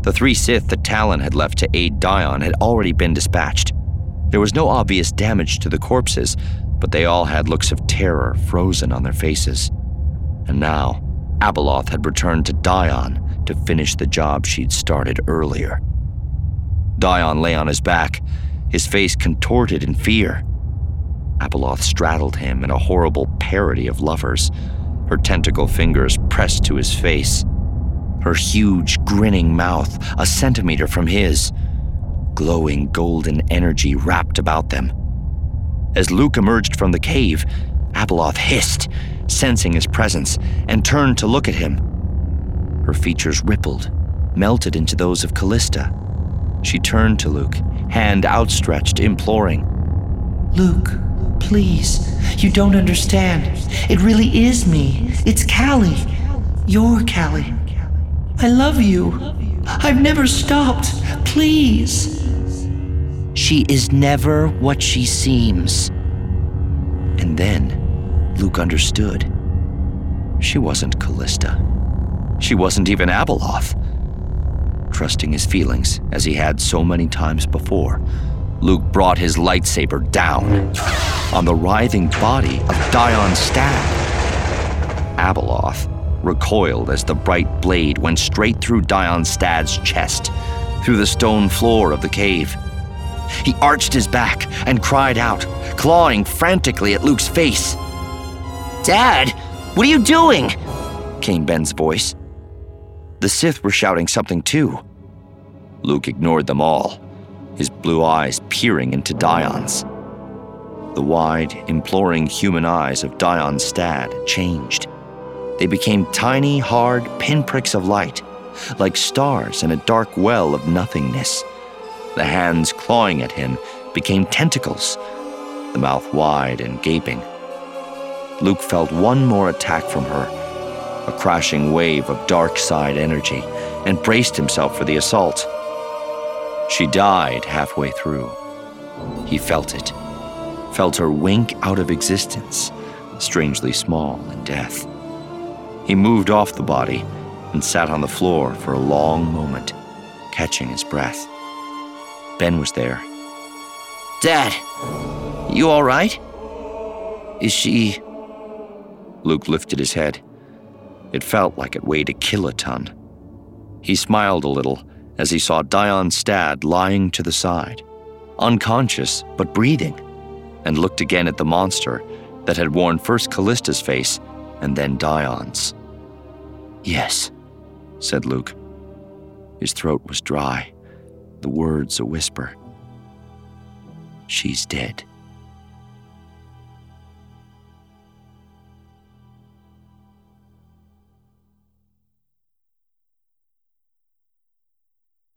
The 3 Sith that Talon had left to aid Dion had already been dispatched. There was no obvious damage to the corpses, but they all had looks of terror frozen on their faces. And now, Abeloth had returned to Dion to finish the job she'd started earlier. Dion lay on his back, his face contorted in fear. Abeloth straddled him in a horrible parody of lovers, her tentacle fingers pressed to his face, her huge, grinning mouth a centimeter from his, glowing golden energy wrapped about them. As Luke emerged from the cave, Abeloth hissed, sensing his presence, and turned to look at him. Her features rippled, melted into those of Callista. She turned to Luke, hand outstretched, imploring. Luke, please, you don't understand. It really is me. It's Callie. You're Callie. I love you. I've never stopped. Please. She is never what she seems. And then Luke understood. She wasn't Callista. She wasn't even Abeloth. Trusting his feelings, as he had so many times before, Luke brought his lightsaber down on the writhing body of Dion Stad. Abeloth recoiled as the bright blade went straight through Dion Stad's chest, through the stone floor of the cave. He arched his back and cried out, clawing frantically at Luke's face. "Dad, what are you doing?" came Ben's voice. The Sith were shouting something too. Luke ignored them all, his blue eyes peering into Dion's. The wide, imploring human eyes of Dion Stad changed. They became tiny, hard pinpricks of light, like stars in a dark well of nothingness. The hands clawing at him became tentacles, the mouth wide and gaping. Luke felt one more attack from her, a crashing wave of dark side energy, and braced himself for the assault. She died halfway through. He felt it, felt her wink out of existence, strangely small in death. He moved off the body and sat on the floor for a long moment, catching his breath. Ben was there. "Dad, you all right? Is she..." Luke lifted his head. It felt like it weighed a kiloton. He smiled a little as he saw Dion Stad lying to the side, unconscious but breathing, and looked again at the monster that had worn first Callista's face and then Dion's. "Yes," said Luke. His throat was dry, the words a whisper. "She's dead."